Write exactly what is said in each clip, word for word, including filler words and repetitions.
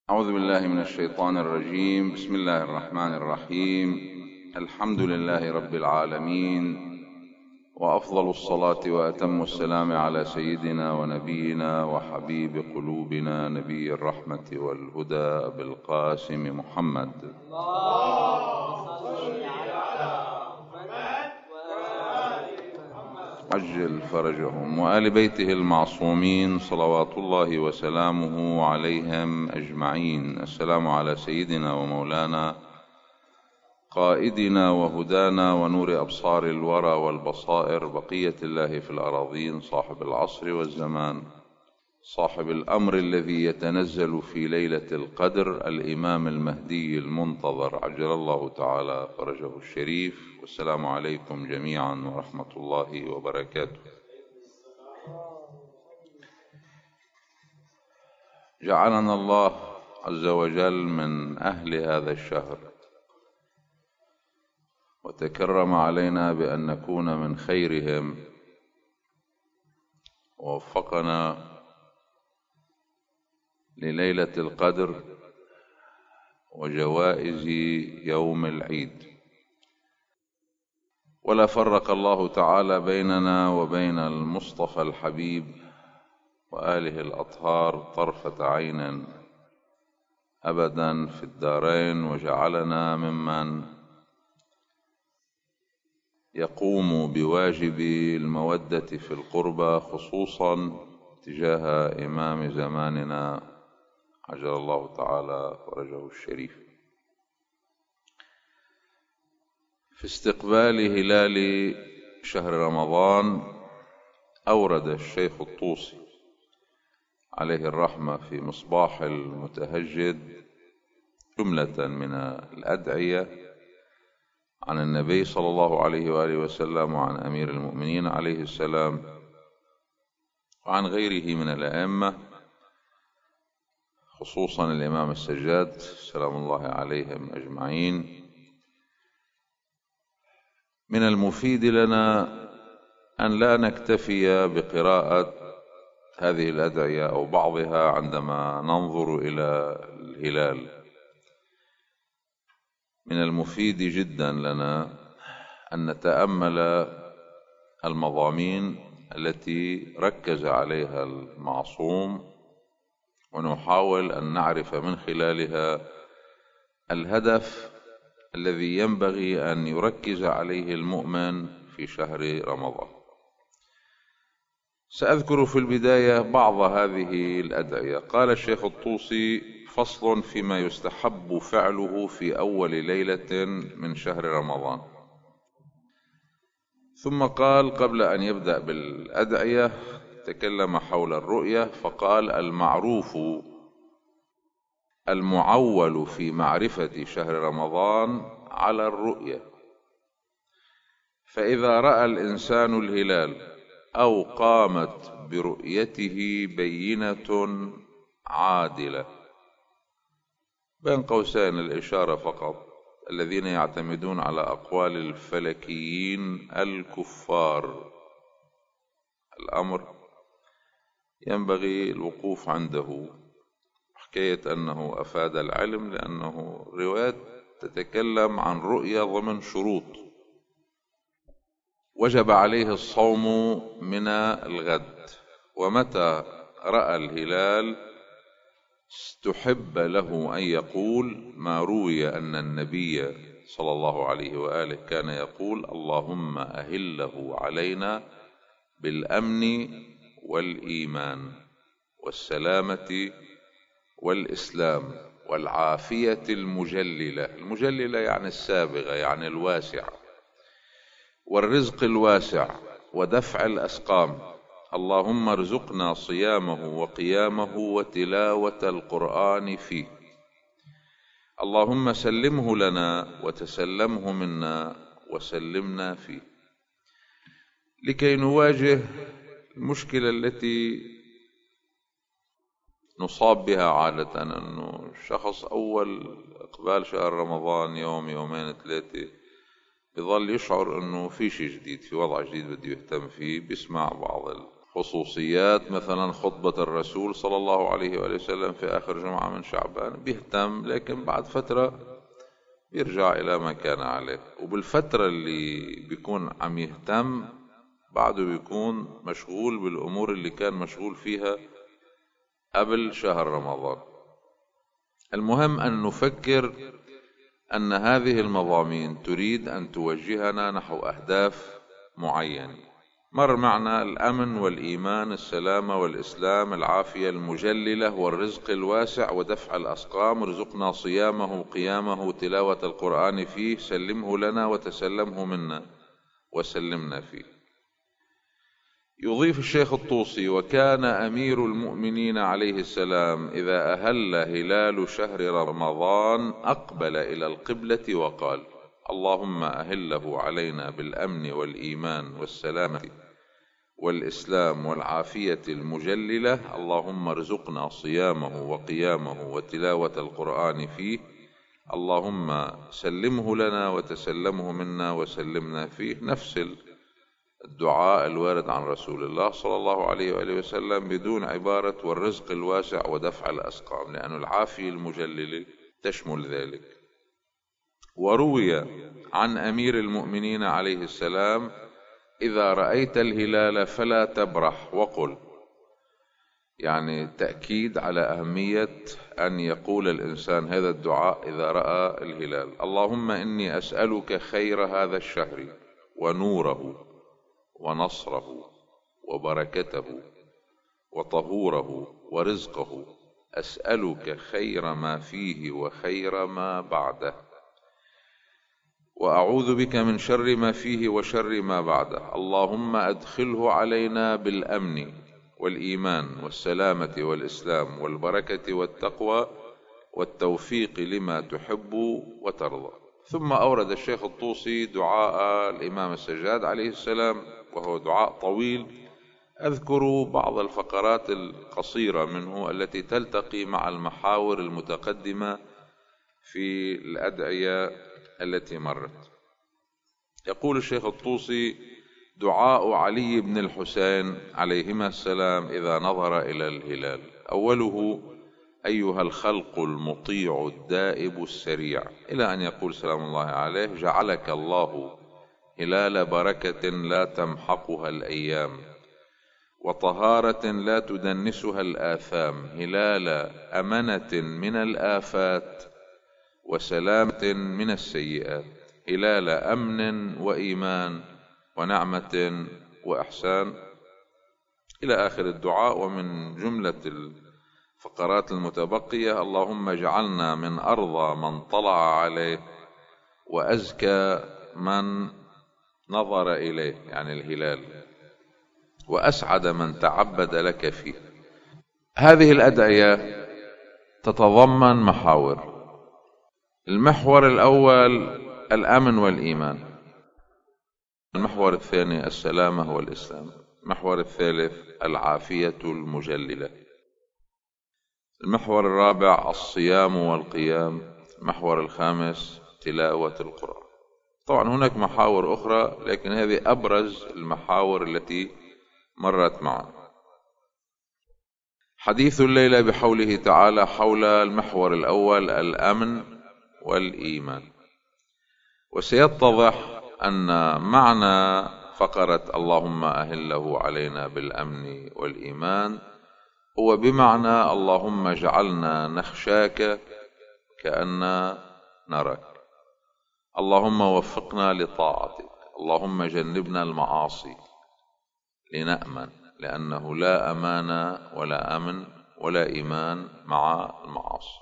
أعوذ بالله من الشيطان الرجيم. بسم الله الرحمن الرحيم. الحمد لله رب العالمين، وأفضل الصلاة وأتم السلام على سيدنا ونبينا وحبيب قلوبنا نبي الرحمة والهدى أبي القاسم محمد. عجل فرجهم وآل بيته المعصومين صلوات الله وسلامه عليهم أجمعين. السلام على سيدنا ومولانا قائدنا وهدانا ونور أبصار الورى والبصائر، بقية الله في الأراضين، صاحب العصر والزمان، صاحب الأمر الذي يتنزل في ليلة القدر، الإمام المهدي المنتظر عجل الله تعالى فرجه الشريف. والسلام عليكم جميعا ورحمة الله وبركاته. جعلنا الله عز وجل من أهل هذا الشهر، وتكرم علينا بأن نكون من خيرهم، ووفقنا لليلة القدر وجوائز يوم العيد. ولا فرق الله تعالى بيننا وبين المصطفى الحبيب وآله الأطهار طرفة عين أبدا في الدارين، وجعلنا ممن يقوم بواجب المودة في القربى، خصوصا تجاه إمام زماننا عجل الله تعالى فرجه الشريف. في استقبال هلال شهر رمضان أورد الشيخ الطوسي عليه الرحمة في مصباح المتهجد جملة من الأدعية عن النبي صلى الله عليه وآله وسلم، وعن أمير المؤمنين عليه السلام، وعن غيره من الأئمة، خصوصا الإمام السجاد سلام الله عليهم أجمعين. من المفيد لنا أن لا نكتفي بقراءة هذه الأدعية أو بعضها عندما ننظر إلى الهلال. من المفيد جدا لنا أن نتأمل المضامين التي ركز عليها المعصوم، ونحاول أن نعرف من خلالها الهدف الذي ينبغي أن يركز عليه المؤمن في شهر رمضان. سأذكر في البداية بعض هذه الأدعية. قال الشيخ الطوسي: فصل فيما يستحب فعله في أول ليلة من شهر رمضان. ثم قال قبل أن يبدأ بالأدعية تكلم حول الرؤية، فقال: المعروف المعول في معرفة شهر رمضان على الرؤية، فإذا رأى الإنسان الهلال أو قامت برؤيته بينة عادلة، بين قوسين الإشارة فقط، الذين يعتمدون على أقوال الفلكيين الكفار، الأمر ينبغي الوقوف عنده، حكاية أنه أفاد العلم، لأنه روايات تتكلم عن رؤية ضمن شروط. وجب عليه الصوم من الغد، ومتى رأى الهلال استحب له أن يقول ما روي أن النبي صلى الله عليه وآله كان يقول: اللهم أهله علينا بالأمن والإيمان والسلامة والإسلام والعافية المجللة. المجللة يعني السابغة، يعني الواسعة، والرزق الواسع ودفع الأسقام. اللهم ارزقنا صيامه وقيامه وتلاوة القرآن فيه. اللهم سلمه لنا وتسلمه منا وسلمنا فيه، لكي نواجه المشكلة التي نصاب بها عادة، أنه الشخص أول إقبال شهر رمضان يوم يومين ثلاثة يظل يشعر أنه في شيء جديد، في وضع جديد بده يهتم فيه، بيسمع بعض خصوصيات مثلا خطبة الرسول صلى الله عليه وآله وسلم في آخر جمعة من شعبان بيهتم، لكن بعد فترة بيرجع إلى ما كان عليه. وبالفترة اللي بيكون عم يهتم بعده بيكون مشغول بالأمور اللي كان مشغول فيها قبل شهر رمضان. المهم أن نفكر أن هذه المضامين تريد أن توجهنا نحو أهداف معينة. مر معنا الأمن والإيمان، السلامة والإسلام، العافية المجللة والرزق الواسع ودفع الأسقام، ارزقنا صيامه قيامه تلاوة القرآن فيه، سلمه لنا وتسلمه منا وسلمنا فيه. يضيف الشيخ الطوسي: وكان أمير المؤمنين عليه السلام إذا أهل هلال شهر رمضان أقبل إلى القبلة وقال: اللهم أهله علينا بالأمن والإيمان والسلامة والإسلام والعافية المجللة، اللهم ارزقنا صيامه وقيامه وتلاوة القرآن فيه، اللهم سلمه لنا وتسلمه منا وسلمنا فيه. نفس الدعاء الوارد عن رسول الله صلى الله عليه وآله وسلم بدون عبارة والرزق الواسع ودفع الأسقام، لأن العافية المجللة تشمل ذلك. وروي عن أمير المؤمنين عليه السلام: إذا رأيت الهلال فلا تبرح وقل، يعني تأكيد على أهمية أن يقول الإنسان هذا الدعاء إذا رأى الهلال: اللهم إني أسألك خير هذا الشهر ونوره ونصره وبركته وطهوره ورزقه، أسألك خير ما فيه وخير ما بعده، وأعوذ بك من شر ما فيه وشر ما بعده، اللهم أدخله علينا بالأمن والإيمان والسلامة والإسلام والبركة والتقوى والتوفيق لما تحب وترضى. ثم أورد الشيخ الطوسي دعاء الإمام السجاد عليه السلام، وهو دعاء طويل، أذكر بعض الفقرات القصيرة منه التي تلتقي مع المحاور المتقدمة في الأدعية التي مرت. يقول الشيخ الطوسي: دعاء علي بن الحسين عليهما السلام إذا نظر إلى الهلال. أوله: أيها الخلق المطيع الدائب السريع، إلى أن يقول سلام الله عليه: جعلك الله هلال بركة لا تمحقها الأيام، وطهارة لا تدنسها الآثام، هلال أمنة من الآفات وسلامة من السيئات، هلال أمن وإيمان ونعمة وإحسان، إلى آخر الدعاء. ومن جملة الفقرات المتبقية: اللهم اجعلنا من أرضى من طلع عليه وأزكى من نظر إليه، يعني الهلال، وأسعد من تعبد لك فيه. هذه الأدعية تتضمن محاور. المحور الأول الأمن والإيمان، المحور الثاني السلامة والإسلام، المحور الثالث العافية المجللة، المحور الرابع الصيام والقيام، المحور الخامس تلاوة القرآن. طبعا هناك محاور أخرى، لكن هذه أبرز المحاور التي مرت معنا. حديث الليلة بحوله تعالى حول المحور الأول الأمن والإيمان. وسيتضح أن معنى فقرة اللهم أهله علينا بالأمن والإيمان هو بمعنى اللهم اجعلنا نخشاك كأننا نراك، اللهم وفقنا لطاعتك، اللهم جنبنا المعاصي لنأمن، لأنه لا أمان ولا أمن ولا إيمان مع المعاصي.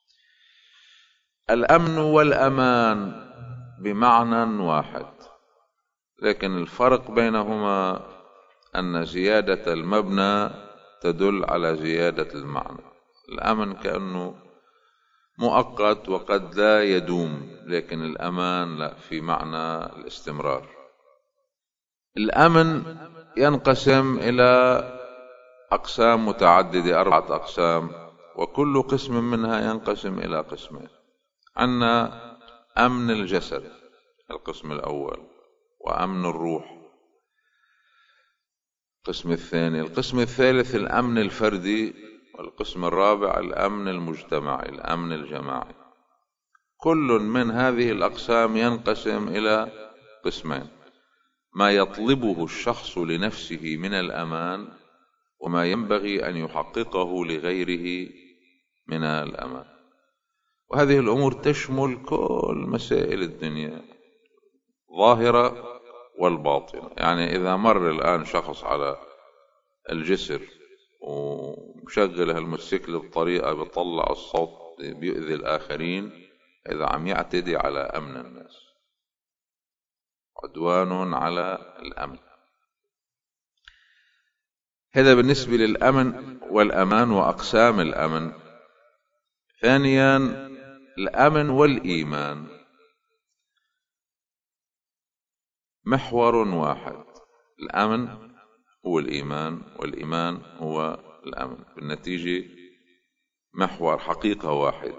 الأمن والأمان بمعنى واحد، لكن الفرق بينهما أن زيادة المبنى تدل على زيادة المعنى. الأمن كأنه مؤقت وقد لا يدوم، لكن الأمان لا، في معنى الاستمرار. الأمن ينقسم إلى أقسام متعددة، أربعة أقسام، وكل قسم منها ينقسم إلى قسمين. عندنا أمن الجسد القسم الأول، وأمن الروح، القسم الثاني. القسم الثالث الأمن الفردي، والقسم الرابع الأمن المجتمعي، الأمن الجماعي. كل من هذه الأقسام ينقسم إلى قسمين: ما يطلبه الشخص لنفسه من الأمان، وما ينبغي أن يحققه لغيره من الأمان. وهذه الأمور تشمل كل مسائل الدنيا، ظاهرة والباطنة. يعني إذا مر الآن شخص على الجسر ومشغل هالموتوسيكل بطريقة بيطلع الصوت بيؤذي الآخرين، إذا عم يعتدي على أمن الناس، عدوان على الأمن. هذا بالنسبة للأمن والأمان وأقسام الأمن. ثانيا الأمن والإيمان محور واحد. الأمن هو الإيمان، والإيمان هو الأمن، بالنتيجة محور، حقيقة واحدة.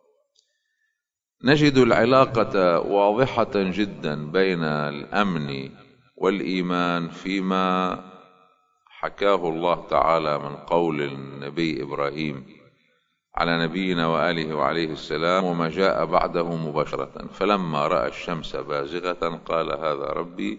نجد العلاقة واضحة جدا بين الأمن والإيمان فيما حكاه الله تعالى من قول النبي إبراهيم على نبينا وآله وعليه السلام: وما جاء بعده مباشرة فلما رأى الشمس بازغة قال هذا ربي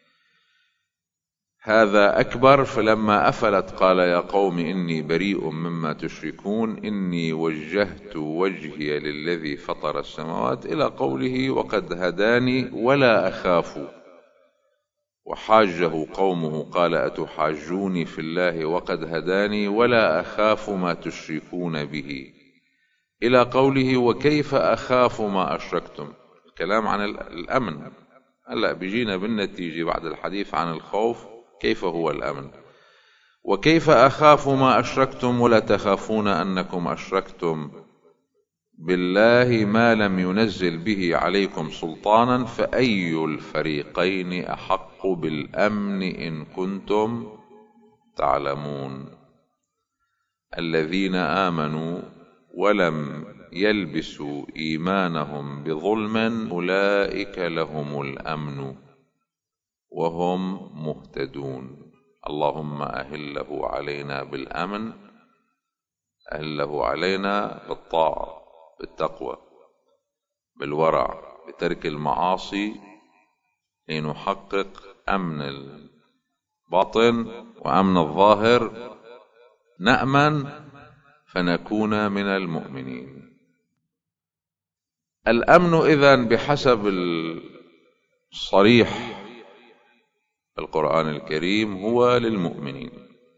هذا أكبر، فلما أفلت قال يا قوم إني بريء مما تشركون إني وجهت وجهي للذي فطر السماوات، إلى قوله وقد هداني ولا أخاف. وحاجه قومه قال أتحاجوني في الله وقد هداني ولا أخاف ما تشركون به، إلى قوله وكيف أخاف ما أشركتم. الكلام عن الأمن. هلأ بيجينا بالنتيجة بعد الحديث عن الخوف كيف هو الأمن. وكيف أخاف ما أشركتم ولا تخافون أنكم أشركتم بالله ما لم ينزل به عليكم سلطانا فأي الفريقين أحق بالأمن إن كنتم تعلمون. الذين آمنوا ولم يلبسوا إيمانهم بظلم أولئك لهم الأمن وهم مهتدون. اللهم أهله علينا بالأمن، أهله علينا بالطاعة، بالتقوى، بالورع، بترك المعاصي، لنحقق أمن الباطن وأمن الظاهر، نأمن فنكون من المؤمنين. الأمن إذن بحسب الصريح القرآن الكريم هو للمؤمنين.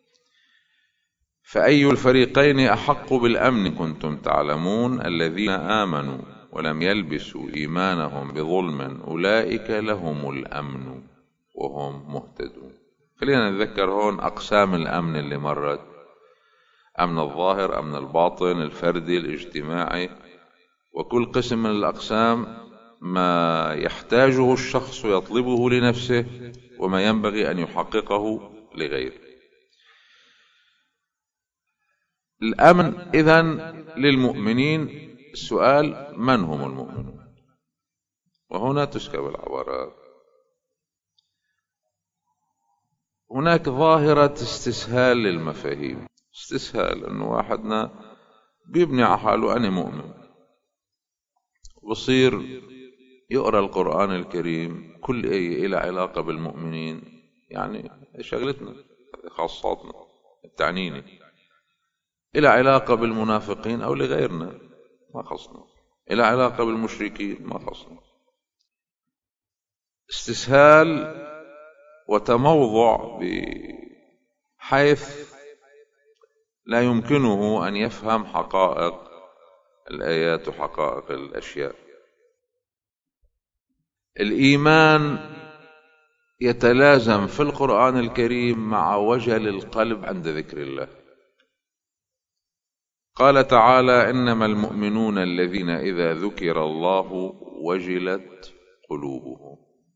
فأي الفريقين أحق بالأمن كنتم تعلمون. الذين آمنوا ولم يلبسوا إيمانهم بظلم أولئك لهم الأمن وهم مهتدون. خلينا نتذكر هون أقسام الأمن اللي مرت: أمن الظاهر، أمن الباطن، الفردي، الاجتماعي. وكل قسم من الأقسام ما يحتاجه الشخص ويطلبه لنفسه، وما ينبغي أن يحققه لغيره. الأمن إذن للمؤمنين. السؤال: من هم المؤمنون؟ وهنا تسكب العبارات. هناك ظاهرة استسهال للمفاهيم. استسهال أنه واحدنا بيبني على حاله أنا مؤمن، وبصير يقرأ القرآن الكريم كل آية إلى علاقة بالمؤمنين، يعني شغلتنا خاصاتنا التعنيني، إلى علاقة بالمنافقين أو لغيرنا ما خصنا، إلى علاقة بالمشركين ما خصنا. استسهال وتموضع بحيث لا يمكنه أن يفهم حقائق الآيات وحقائق الأشياء. الإيمان يتلازم في القرآن الكريم مع وجل القلب عند ذكر الله. قال تعالى: إنما المؤمنون الذين إذا ذكر الله وجلت قلوبهم.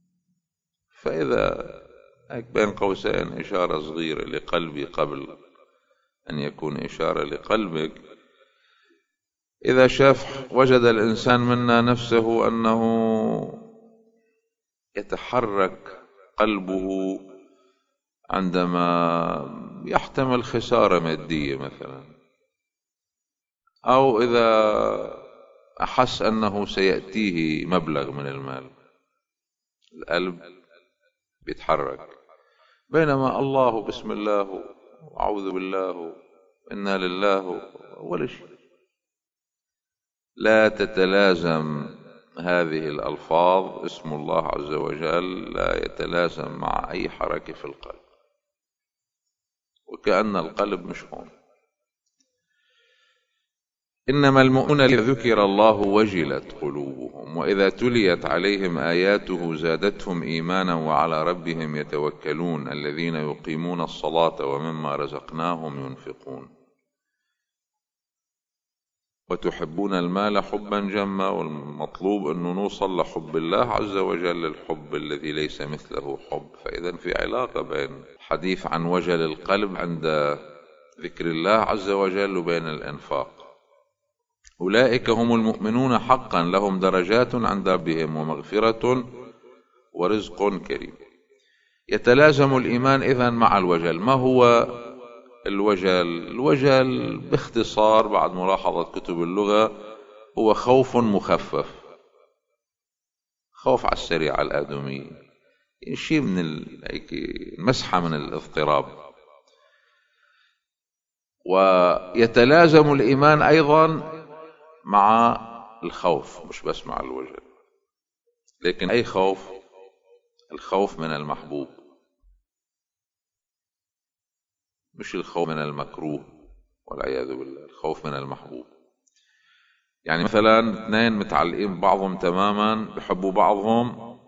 فإذا بين قوسين إشارة صغيرة لقلبي قبل أن يكون إشارة لقلبك، إذا شاف وجد الإنسان منا نفسه أنه يتحرك قلبه عندما يحتمل خسارة مادية مثلا، أو إذا أحس أنه سيأتيه مبلغ من المال، القلب بيتحرك. بينما الله بسم الله وأعوذ بالله إنا لله ولا شيء. لا تتلازم هذه الألفاظ، اسم الله عز وجل لا يتلازم مع أي حركة في القلب، وكأن القلب مش هون. إنما المؤمنون إذا ذكر الله وجلت قلوبهم وإذا تليت عليهم آياته زادتهم إيمانا وعلى ربهم يتوكلون الذين يقيمون الصلاة ومما رزقناهم ينفقون وتحبون المال حبا جما. والمطلوب أنه نوصل لحب الله عز وجل، الحب الذي ليس مثله حب. فإذا في علاقة بين الحديث عن وجل القلب عند ذكر الله عز وجل وبين الإنفاق. أولئك هم المؤمنون حقا لهم درجات عند ربهم ومغفرة ورزق كريم. يتلازم الإيمان إذن مع الوجل. ما هو الوجل؟ الوجل باختصار بعد ملاحظة كتب اللغة هو خوف مخفف، خوف على السريع الآدمي، شيء من المسحة من الاضطراب. ويتلازم الإيمان أيضا مع الخوف، مش بس مع الوجل. لكن أي خوف؟ الخوف من المحبوب، مش الخوف من المكروه والعياذ بالله، الخوف من المحبوب. يعني مثلا اثنين متعلقين ببعضهم تماما، بحبوا بعضهم،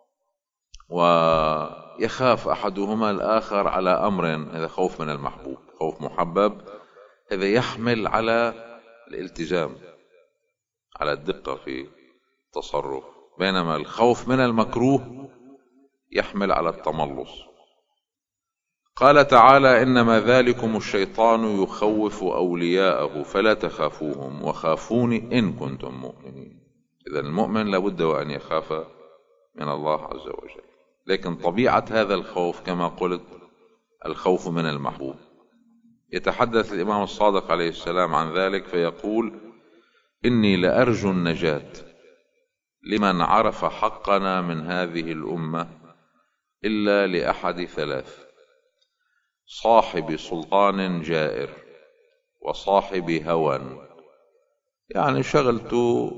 ويخاف أحدهما الآخر على أمر، هذا خوف من المحبوب، خوف محبب، هذا يحمل على الالتزام، على الدقة في التصرف. بينما الخوف من المكروه يحمل على التملص. قال تعالى: إنما ذلكم الشيطان يخوف أولياءه فلا تخافوهم وخافوني إن كنتم مؤمنين. إذن المؤمن لابد وأن يخاف من الله عز وجل. لكن طبيعة هذا الخوف كما قلت الخوف من المحبوب. يتحدث الإمام الصادق عليه السلام عن ذلك فيقول: إني لأرجو النجاة لمن عرف حقنا من هذه الأمة إلا لأحد ثلاث: صاحب سلطان جائر، وصاحب هوى، يعني شغلته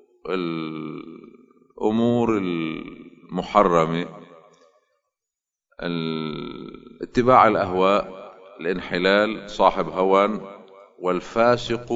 الأمور المحرمة، اتباع الأهواء، الانحلال، صاحب هوى، والفاسق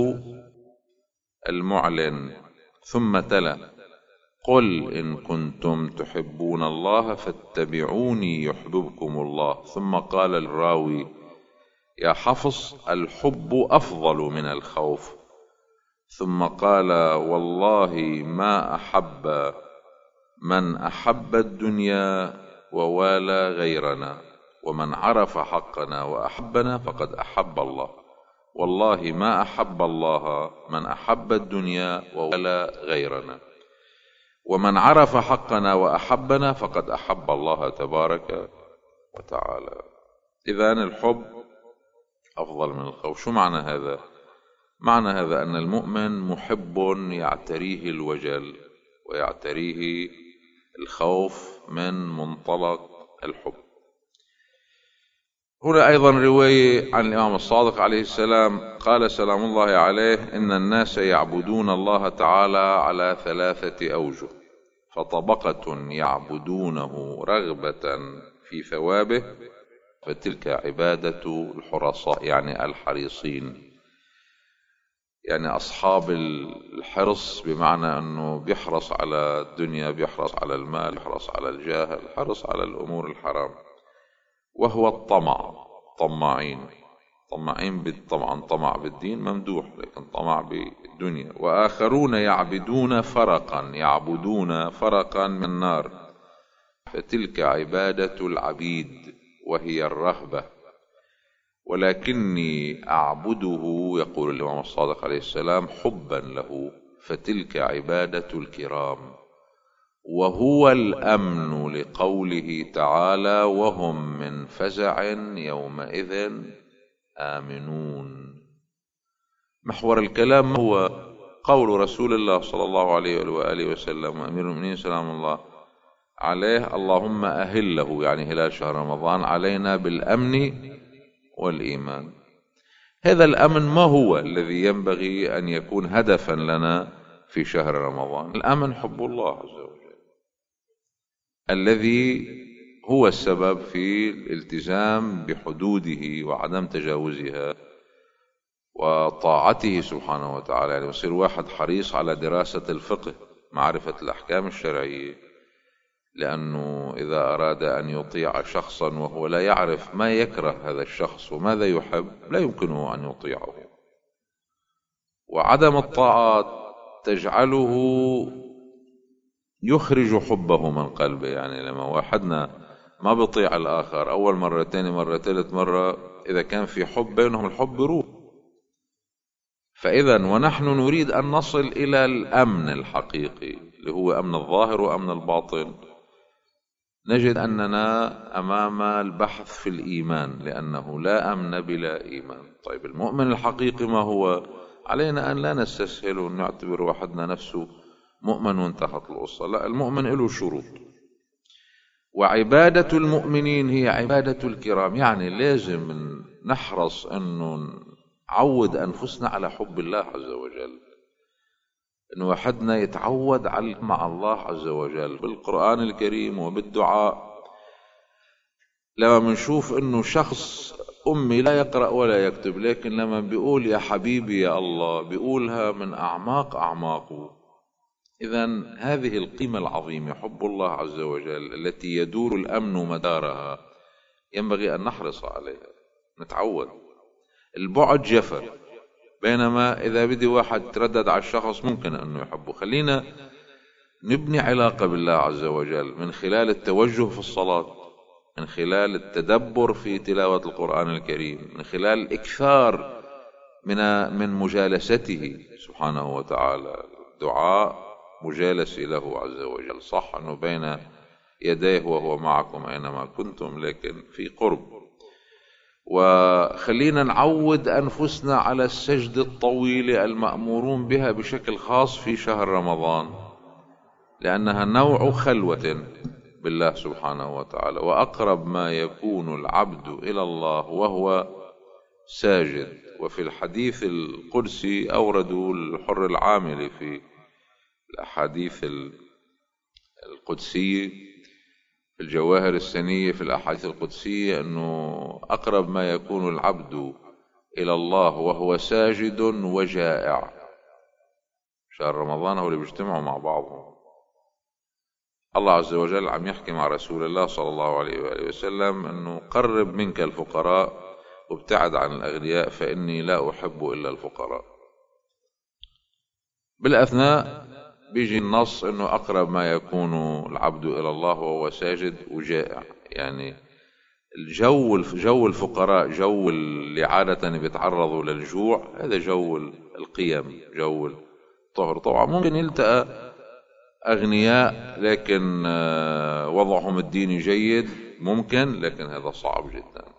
المعلن. ثم تلا: قل إن كنتم تحبون الله فاتبعوني يحببكم الله. ثم قال للراوي: يا حفص، الحب أفضل من الخوف. ثم قال: والله ما أحب من أحب الدنيا ووالى غيرنا، ومن عرف حقنا وأحبنا فقد أحب الله. والله ما أحب الله من أحب الدنيا ووالى غيرنا، ومن عرف حقنا وأحبنا فقد أحب الله تبارك وتعالى. إذن الحب أفضل من الخوف. شو معنى هذا؟ معنى هذا أن المؤمن محب يعتريه الوجل ويعتريه الخوف من منطلق الحب. هنا أيضا رواية عن الإمام الصادق عليه السلام قال سلام الله عليه: إن الناس يعبدون الله تعالى على ثلاثة أوجه، فطبقة يعبدونه رغبة في ثوابه، فتلك عبادة الحرصاء، يعني الحريصين، يعني أصحاب الحرص، بمعنى أنه بيحرص على الدنيا، بيحرص على المال، بيحرص على الجاه، الحرص على الأمور الحرام. وهو الطمع، طماعين، طماعين طبعا طمع بالدين ممدوح، لكن طمع بالدنيا. وآخرون يعبدون فرقا، يعبدون فرقا من النار، فتلك عبادة العبيد وهي الرهبة. ولكني أعبده، يقول الإمام الصادق عليه السلام، حبا له، فتلك عبادة الكرام. وهو الأمن لقوله تعالى وهم من فزع يومئذ آمنون. محور الكلام هو قول رسول الله صلى الله عليه وآله وسلم أمير المؤمنين سلام الله عليه اللهم أهله يعني هلال شهر رمضان علينا بالأمن والإيمان. هذا الأمن ما هو الذي ينبغي أن يكون هدفا لنا في شهر رمضان؟ الأمن حب الله عز وجل الذي هو السبب في الالتزام بحدوده وعدم تجاوزها وطاعته سبحانه وتعالى. يعني يصير واحد حريص على دراسة الفقه معرفة الأحكام الشرعية، لأنه إذا أراد أن يطيع شخصا وهو لا يعرف ما يكره هذا الشخص وماذا يحب لا يمكنه أن يطيعه. وعدم الطاعات تجعله يخرج حبه من قلبه. يعني لما واحدنا ما بيطيع الآخر أول مرة تاني مرة ثالث مرة، إذا كان في حب بينهم الحب يروح. فإذا ونحن نريد أن نصل إلى الأمن الحقيقي اللي هو أمن الظاهر وأمن الباطن، نجد أننا أمام البحث في الإيمان، لأنه لا أمن بلا إيمان. طيب المؤمن الحقيقي ما هو؟ علينا أن لا نستسهل ونعتبر وحدنا نفسه مؤمن وانتهت القصة. لا، المؤمن له شروط، وعبادة المؤمنين هي عبادة الكرام. يعني لازم نحرص أنه نعود أنفسنا على حب الله عز وجل، أنه وحدنا يتعود على مع الله عز وجل بالقرآن الكريم وبالدعاء. لما بنشوف أنه شخص أمي لا يقرأ ولا يكتب، لكن لما بيقول يا حبيبي يا الله بيقولها من أعماق أعماقه. إذن هذه القيمة العظيمة حب الله عز وجل التي يدور الأمن مدارها ينبغي أن نحرص عليها، نتعود. البعد جفا، بينما إذا بدي واحد تردد على الشخص ممكن أنه يحبه. خلينا نبني علاقة بالله عز وجل من خلال التوجه في الصلاة، من خلال التدبر في تلاوة القرآن الكريم، من خلال الإكثار من من مجالسته سبحانه وتعالى، الدعاء مجالسي له عز وجل. صح أنه بين يديه وهو معكم أينما كنتم، لكن في قرب. وخلينا نعود أنفسنا على السجد الطويلة المأمورون بها بشكل خاص في شهر رمضان، لأنها نوع خلوة بالله سبحانه وتعالى. وأقرب ما يكون العبد إلى الله وهو ساجد. وفي الحديث القدسي أوردوا الحر العامل في الأحاديث القدسية في الجواهر السنية في الأحاديث القدسية أنه أقرب ما يكون العبد إلى الله وهو ساجد وجائع. شهر رمضان هو اللي بيجتمعوا مع بعضهم. الله عز وجل عم يحكي مع رسول الله صلى الله عليه وآله وسلم أنه قرب منك الفقراء وابتعد عن الأغنياء فإني لا أحب إلا الفقراء. بالأثناء بيجي النص أنه أقرب ما يكون العبد إلى الله وهو ساجد وجائع. يعني الجو جو الفقراء، جو اللي عادة بيتعرضوا للجوع، هذا جو القيم، جو الطهر. طبعا ممكن يلتقى أغنياء لكن وضعهم الديني جيد، ممكن، لكن هذا صعب جدا.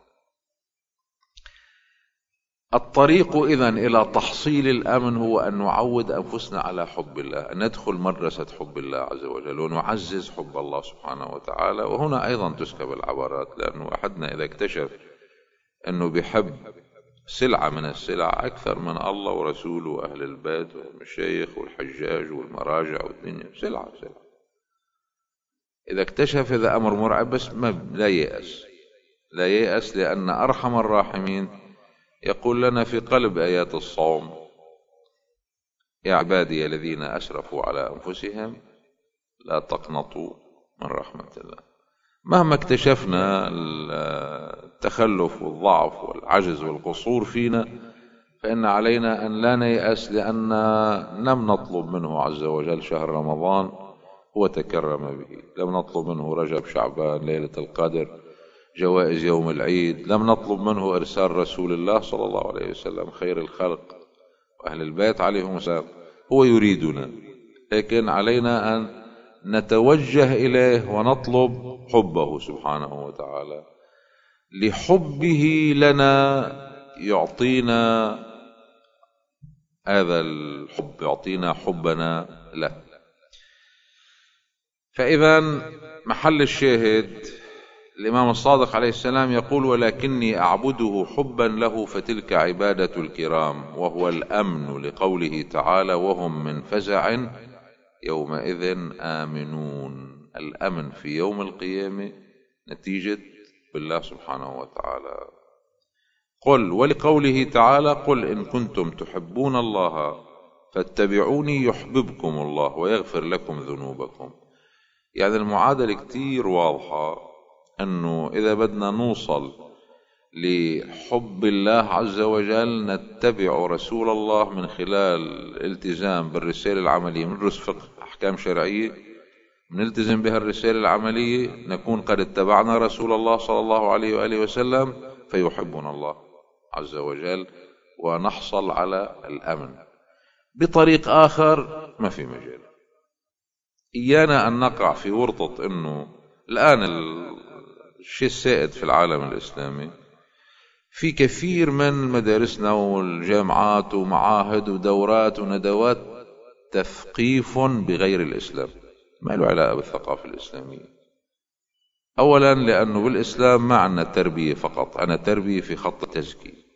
الطريق إذن إلى تحصيل الأمن هو أن نعود أنفسنا على حب الله، أن ندخل مدرسة حب الله عز وجل ونعزز حب الله سبحانه وتعالى. وهنا أيضا تسكب العبارات، لأنه أحدنا إذا اكتشف أنه بيحب سلعة من السلع أكثر من الله ورسوله وأهل البيت والمشايخ والحجاج والمراجع والدنيا، سلعة سلعة إذا اكتشف هذا أمر مرعب، بس ما لا ييأس، لا ييأس، لأن أرحم الراحمين يقول لنا في قلب آيات الصوم: يا عبادي الذين أسرفوا على أنفسهم لا تقنطوا من رحمة الله. مهما اكتشفنا التخلف والضعف والعجز والقصور فينا، فإن علينا أن لا نيأس، لأن لم نطلب منه عز وجل شهر رمضان هو تكرم به، لم نطلب منه رجب شعبان ليلة القدر جوائز يوم العيد، لم نطلب منه إرسال رسول الله صلى الله عليه وسلم خير الخلق وأهل البيت عليهم السلام. هو يريدنا، لكن علينا أن نتوجه إليه ونطلب حبه سبحانه وتعالى. لحبه لنا يعطينا هذا الحب، يعطينا حبنا له. فإذا محل الشاهد الإمام الصادق عليه السلام يقول: ولكني أعبده حبا له فتلك عبادة الكرام، وهو الأمن لقوله تعالى: وهم من فزع يومئذ آمنون. الأمن في يوم القيامة نتيجة بالله سبحانه وتعالى. قل، ولقوله تعالى: قل إن كنتم تحبون الله فاتبعوني يحببكم الله ويغفر لكم ذنوبكم. يعني المعادلة كتير واضحة، أنه إذا بدنا نوصل لحب الله عز وجل نتبع رسول الله من خلال الالتزام بالرسالة العملية، ندرس فقه أحكام شرعية نلتزم بها الرسالة العملية، نكون قد اتبعنا رسول الله صلى الله عليه وآله وسلم فيحبنا الله عز وجل ونحصل على الأمن. بطريق آخر ما في مجال. إيانا أن نقع في ورطة أنه الآن الشيء السائد في العالم الإسلامي في كثير من مدارسنا والجامعات ومعاهد ودورات وندوات تثقيف بغير الإسلام، ما له علاقة بالثقافة الإسلامية. أولا لأنه بالإسلام ما عندنا تربية فقط، عندنا تربية في خط التزكية.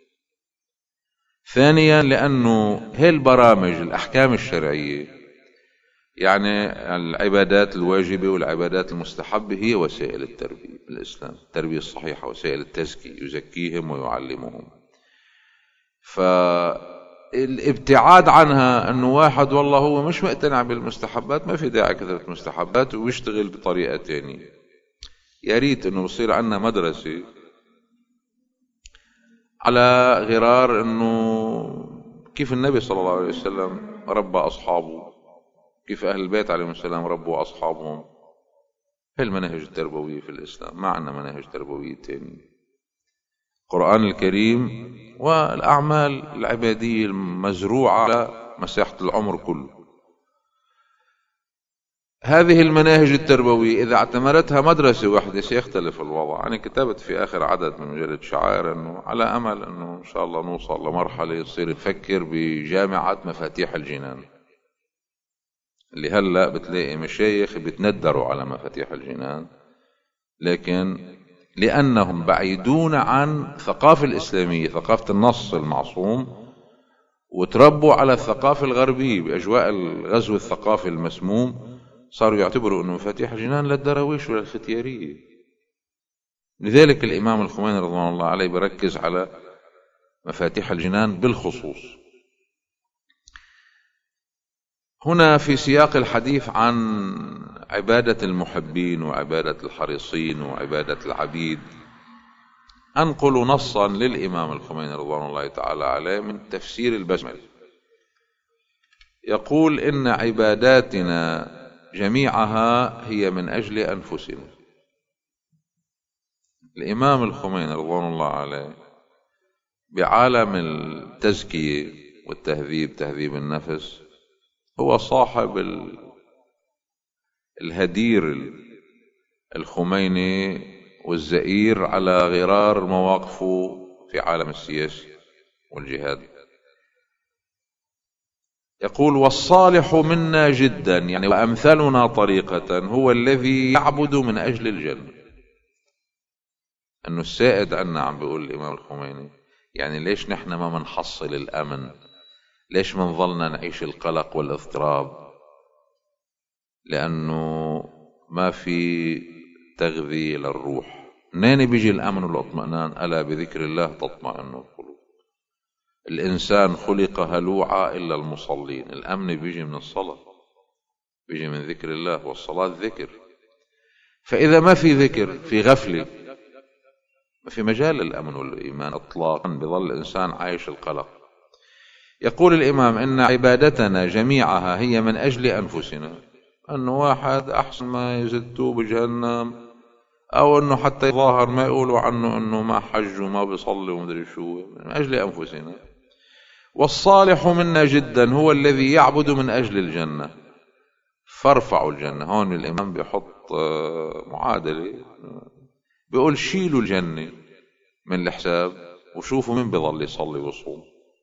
ثانيا لأنه هي البرامج الأحكام الشرعية، يعني العبادات الواجبة والعبادات المستحبة هي وسائل التربية بالإسلام، التربية الصحيحة وسائل التزكية، يزكيهم ويعلمهم. فالابتعاد عنها أنه واحد والله هو مش مقتنع بالمستحبات، ما في داعي كثرة المستحبات ويشتغل بطريقة تانية. يا ريت أنه بصير عندنا مدرسة على غرار أنه كيف النبي صلى الله عليه وسلم ربى أصحابه، كيف أهل البيت عليهم السلام ربوا أصحابهم. هي المناهج التربوية في الإسلام، ما عندنا مناهج تربوية تانية. القرآن الكريم والأعمال العبادية المزروعة على مساحة العمر كله. هذه المناهج التربوية إذا اعتمرتها مدرسة واحدة سيختلف الوضع. أنا كتبت في آخر عدد من مجلة شعائر أنه على أمل أنه إن شاء الله نوصل لمرحلة يصير نفكر بجامعة مفاتيح الجنان، اللي هلأ بتلاقي مشايخ بتندروا على مفاتيح الجنان، لكن لأنهم بعيدون عن ثقافة الإسلامية، ثقافة النص المعصوم، وتربوا على الثقافة الغربية بأجواء الغزو الثقافي المسموم، صاروا يعتبروا أنه مفاتيح الجنان للدراويش وللختيارية. لذلك الإمام الخميني رضوان الله عليه بركز على مفاتيح الجنان بالخصوص. هنا في سياق الحديث عن عبادة المحبين وعبادة الحريصين وعبادة العبيد، أنقل نصا للإمام الخميني رضوان الله تعالى عليه من تفسير البسملة. يقول: إن عباداتنا جميعها هي من أجل أنفسنا. الإمام الخميني رضوان الله عليه بعالم التزكية والتهذيب، تهذيب النفس، هو صاحب الهدير الخميني والزئير على غرار مواقفه في عالم السياسة والجهاد. يقول: والصالح منا جدا، يعني وأمثلنا طريقة، هو الذي يعبد من أجل الجنة. أنه السائد عنا، عم بيقول الإمام الخميني، يعني ليش نحن ما منحصل الأمن؟ ليش منظلنا نعيش القلق والاضطراب؟ لأنه ما في تغذية للروح. منين بيجي الأمن والاطمئنان؟ ألا بذكر الله تطمئن القلوب. الإنسان خلق هلوعا إلا المصلين. الأمن بيجي من الصلاة، بيجي من ذكر الله، والصلاة ذكر. فإذا ما في ذكر، في غفلة، ما في مجال للأمن والإيمان إطلاقا، بظل الإنسان عايش القلق. يقول الإمام: إن عبادتنا جميعها هي من أجل أنفسنا. أنه واحد أحسن ما يزدوه بجهنم، أو أنه حتى يظاهر ما يقولوا عنه أنه ما حج وما بيصلي ومدري شو، من أجل أنفسنا. والصالح منا جدا هو الذي يعبد من أجل الجنة. فارفعوا الجنة. هون الإمام بيحط معادلة، بيقول شيلوا الجنة من الحساب وشوفوا مين بيظل يصلي ويصوم.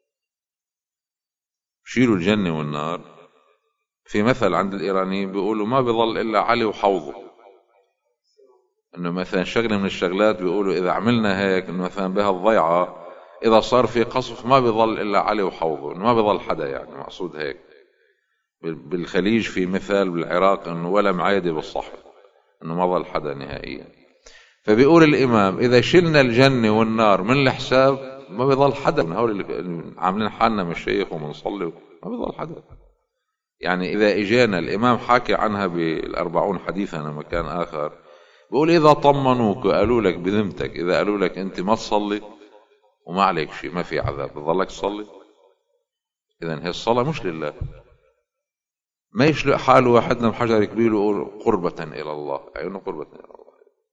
شيلوا الجنة والنار. في مثل عند الإيرانيين بيقولوا ما بيظل إلا علي وحوضه، إنه مثلا شغلة من الشغلات بيقولوا إذا عملنا هيك، إنه مثلا بهالضيعة إذا صار في قصف ما بيظل إلا علي وحوضه، إنه ما بيظل حدا، يعني مقصود هيك. بالخليج في مثال بالعراق إنه ولا معايدة بالصحن، إنه ما ظل حدا نهائيا. فبيقول الإمام إذا شلنا الجنة والنار من الحساب ما بيظل حدا من هؤلاء اللي عاملين حالنا مشايخ ومنصلي، ما بيظل حدا. يعني إذا إجانا الإمام حاكي عنها بالأربعون حديثا مكان آخر، بيقول إذا طمنوك وقالوا لك بذمتك، إذا قالوا لك أنت ما تصلي وما عليك شيء، ما في عذاب، بظلك تصلي، إذن هي الصلاة مش لله. ما يشلق حاله واحدنا بحجر كبير ويقول قربة إلى الله، أيونه قربة إلى الله.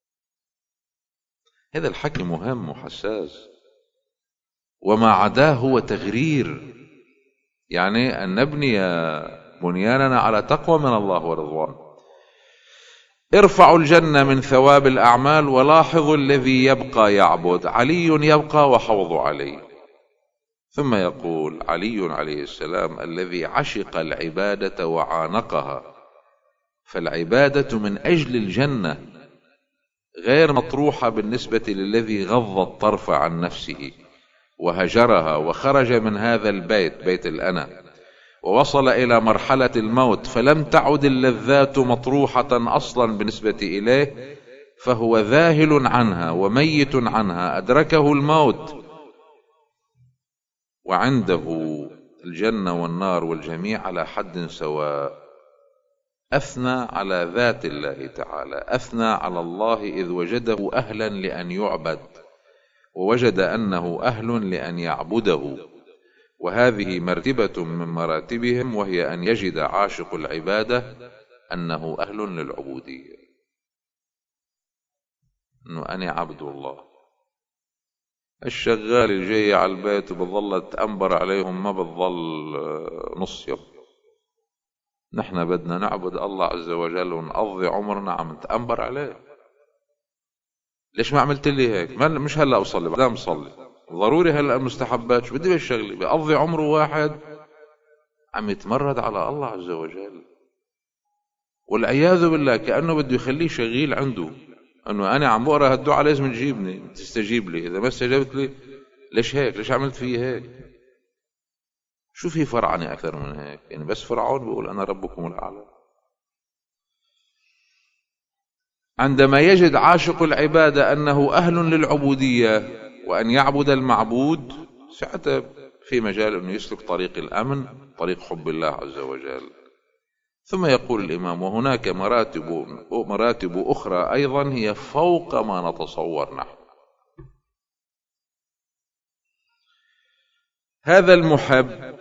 هذا الحكي مهم وحساس، وما عداه هو تغرير. يعني أن نبني بنياننا على تقوى من الله ورضوان. ارفعوا الجنة من ثواب الأعمال، ولاحظوا الذي يبقى يعبد. علي يبقى وحوض علي. ثم يقول علي عليه السلام الذي عشق العبادة وعانقها، فالعبادة من أجل الجنة غير مطروحة بالنسبة للذي غض الطرف عن نفسه وهجرها وخرج من هذا البيت، بيت الأنا، ووصل إلى مرحلة الموت فلم تعد اللذات مطروحة أصلا بالنسبة إليه، فهو ذاهل عنها وميت عنها، أدركه الموت وعنده الجنة والنار والجميع على حد سواء. أثنى على ذات الله تعالى، أثنى على الله إذ وجده أهلا لأن يعبد، ووجد أنه أهل لأن يعبده. وهذه مرتبة من مراتبهم، وهي أن يجد عاشق العبادة أنه أهل للعبودية، أنه أنا عبد الله. الشغال الجاي على البيت وبظل تأنبر عليهم ما بتظل نص يوم. نحن بدنا نعبد الله عز وجل ونقضي عمرنا عم نتأنبر عليه. ليش ما عملت لي هيك؟ مش هلأ أصلي، بعدين أصلي ضروري هلأ المستحبات، شو بدي بالشغلة؟ بقضي عمره واحد عم يتمرد على الله عز وجل، والعياذ بالله كأنه بده يخليه شغيل عنده، أنه أنا عم بقرأ هالدعاء لازم تجيبني، تستجيب لي، إذا ما استجبت لي ليش هيك؟ ليش عملت فيه هيك؟ شو في فرعني أكثر من هيك؟ يعني بس فرعون بيقول أنا ربكم الأعلى. عندما يجد عاشق العبادة أنه أهل للعبودية وأن يعبد المعبود، ساعتها في مجال أنه يسلك طريق الأمن، طريق حب الله عز وجل. ثم يقول الإمام وهناك مراتب, مراتب أخرى أيضا هي فوق ما نتصور نحن. هذا المحب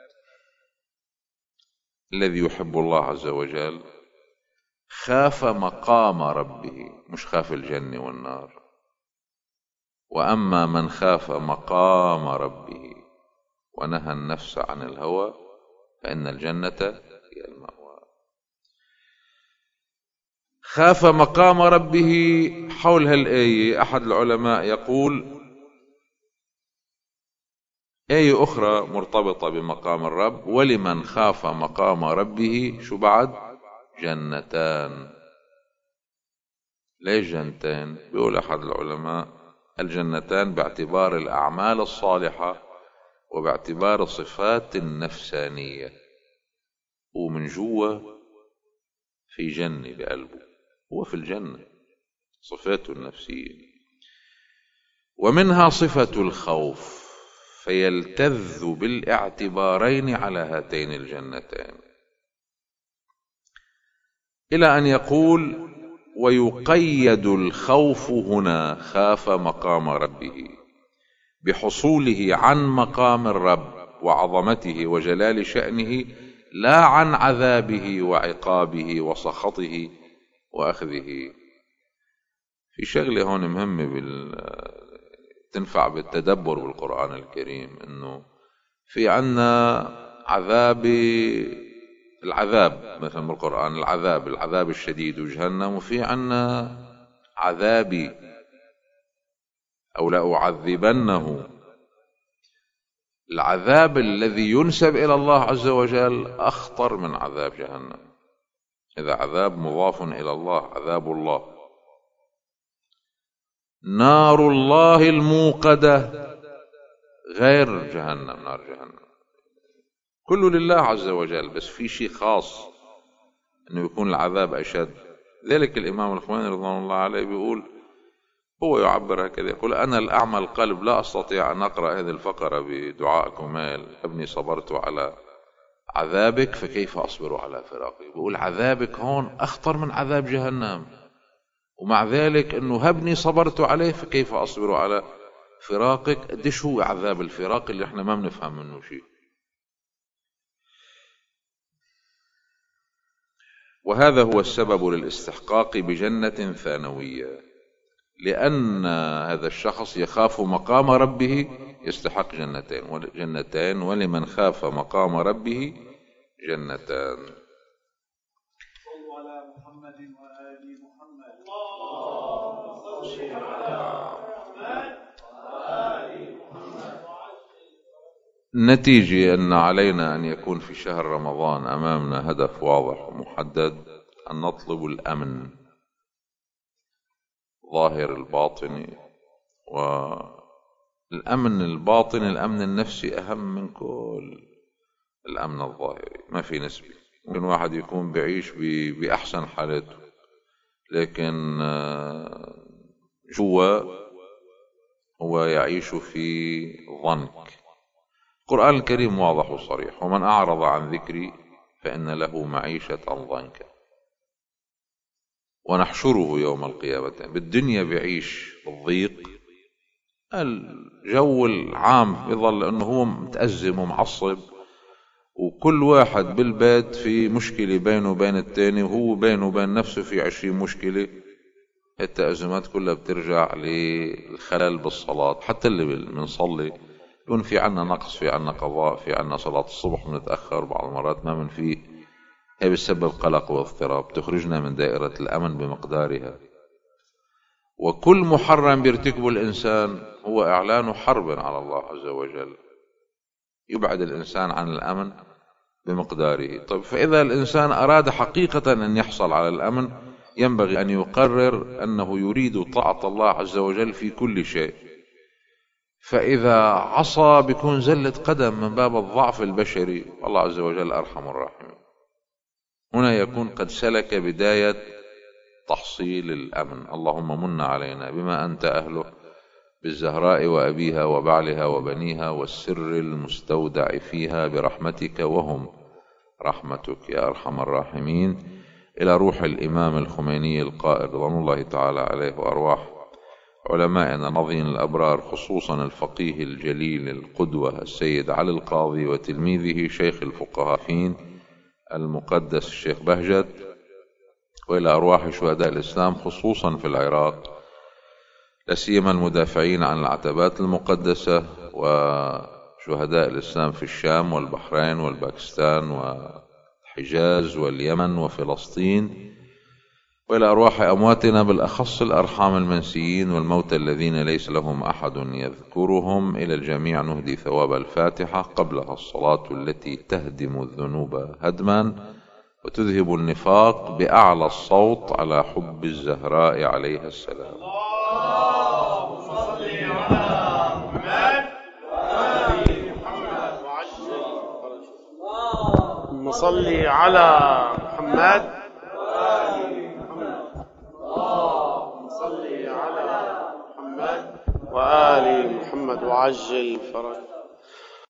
الذي يحب الله عز وجل خاف مقام ربه، مش خاف الجنة والنار. وأما من خاف مقام ربه ونهى النفس عن الهوى فإن الجنة هي المأوى. خاف مقام ربه. حول هالآية أحد العلماء يقول آية أخرى مرتبطة بمقام الرب، ولمن خاف مقام ربه شو بعد؟ جنتان. ليش جنتين؟ بيقول أحد العلماء الجنتان باعتبار الأعمال الصالحة وباعتبار الصفات النفسانية، ومن جوا في جنة بقلبه، هو في الجنة صفاته النفسية. ومنها صفة الخوف، فيلتذ بالاعتبارين على هاتين الجنتين، إلى أن يقول ويقيد الخوف هنا خاف مقام ربه بحصوله عن مقام الرب وعظمته وجلال شأنه، لا عن عذابه وعقابه وسخطه وأخذه. في شغلة هون مهمة بال... تنفع بالتدبر بالقرآن الكريم، إنه في عنا عذاب العذاب مثل ما القرآن العذاب العذاب الشديد وجهنم، وفي عنا عذابي أو لأعذبنه. العذاب الذي ينسب إلى الله عز وجل أخطر من عذاب جهنم. إذا عذاب مضاف إلى الله عذاب الله. نار الله الموقدة غير جهنم، نار جهنم كله لله عز وجل، بس في شيء خاص أنه يكون العذاب أشد. ذلك الإمام الخميني رضوان الله عليه بيقول، هو يعبر هكذا، يقول: أنا الأعمى القلب لا أستطيع أن أقرأ هذه الفقرة بدعاء كمال: ابني صبرت على عذابك فكيف أصبر على فراقك. بيقول عذابك هون أخطر من عذاب جهنم، ومع ذلك أنه هبني صبرت عليه فكيف أصبر على فراقك. قديش هو عذاب الفراق اللي احنا ما بنفهم منه شيء. وهذا هو السبب للاستحقاق بجنة ثانوية، لأن هذا الشخص يخاف مقام ربه يستحق جنتين جنتين ولمن خاف مقام ربه جنتان. صلوا على محمد وآل محمد. النتيجة أن علينا أن يكون في شهر رمضان أمامنا هدف واضح ومحدد، أن نطلب الأمن ظاهر الباطني، والأمن الباطني الأمن النفسي أهم من كل الأمن الظاهري، ما في نسبة. ممكن واحد يكون بعيش بأحسن حالته لكن جوا هو يعيش في ضنك. القرآن الكريم واضح وصريح: ومن أعرض عن ذكري فإن له معيشة ضنكا ونحشره يوم القيامة. بالدنيا بيعيش بالضيق، الجو العام يظل أنه هو متأزم ومعصب، وكل واحد بالبيت في مشكلة بينه وبين التاني، وهو بينه وبين نفسه في عشرين مشكلة. التأزمات كلها بترجع للخلل بالصلاة. حتى اللي بنصلي يكون في عنا نقص، في عنا قضاء، في عنا صلاة الصبح بنتأخر بعض المرات ما من فيه، هي بتسبب قلق واضطراب، تخرجنا من دائرة الأمن بمقدارها. وكل محرم بيرتكبه الإنسان هو إعلان حرب على الله عز وجل، يبعد الإنسان عن الأمن بمقداره. طيب، فإذا الإنسان أراد حقيقة أن يحصل على الأمن ينبغي أن يقرر أنه يريد طاعة الله عز وجل في كل شيء. فإذا عصى بيكون زلة قدم من باب الضعف البشري، الله عز وجل أرحم الراحمين. هنا يكون قد سلك بداية تحصيل الأمن. اللهم من علينا بما أنت أهله بالزهراء وأبيها وبعلها وبنيها والسر المستودع فيها برحمتك وهم رحمتك يا أرحم الراحمين. إلى روح الإمام الخميني القائد رضوان الله تعالى عليه، وأرواح علمائنا العظيم الأبرار، خصوصا الفقيه الجليل القدوة السيد علي القاضي وتلميذه شيخ الفقهاء المقدس الشيخ بهجت، وإلى أرواح شهداء الإسلام خصوصا في العراق، لا سيما المدافعين عن العتبات المقدسة، وشهداء الإسلام في الشام والبحرين والباكستان والحجاز واليمن وفلسطين، وإلى أرواح أمواتنا بالأخص الأرحام المنسيين والموتى الذين ليس لهم أحد يذكرهم. إلى الجميع نهدي ثواب الفاتحة قبلها الصلاة التي تهدم الذنوب هدما وتذهب النفاق بأعلى الصوت على حب الزهراء عليها السلام. اللهم صل على محمد وآل محمد وعجل فرجه. اللهم صل على محمد وآل محمد. اللهم صل على محمد وآل محمد وعجل فرجه.